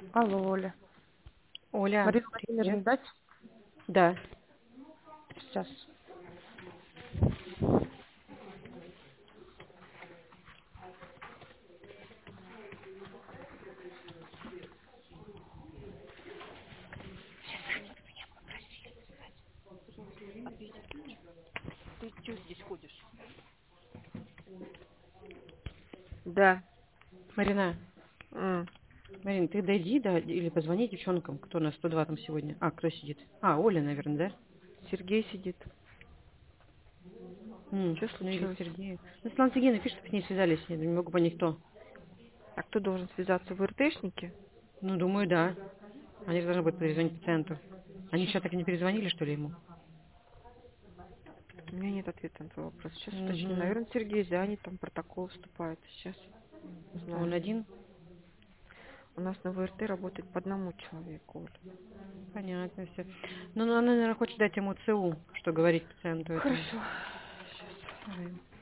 Алло, Оля. Оля, Марина привет. Владимировна, дать? Да. Сейчас. Ты что здесь ходишь? Да. Марина, М. Марин, ты дойди, да, или позвони девчонкам, кто на 102 там сегодня. А, кто сидит? А, Оля, наверное, да? Сергей сидит. Что Ну или случилось? Сергей. Ну, Светлана Сергеевна пишет, чтобы с ней связались. Я не могу понять, кто. А кто должен связаться? В РТшнике? Ну, думаю, да. Они же должны будут перезвонить пациенту. Они сейчас так и не перезвонили, что ли, ему? У меня нет ответа на твой вопрос. Сейчас уточню. Угу. Наверное, Сергей занят, там протокол вступает. Сейчас Он узнаю. один? У нас на ВРТ работает по одному человеку, Оля. Понятно все. Ну, она, наверное, хочет дать ему ЦУ, что говорить пациенту этому. Хорошо. Сейчас. Давай.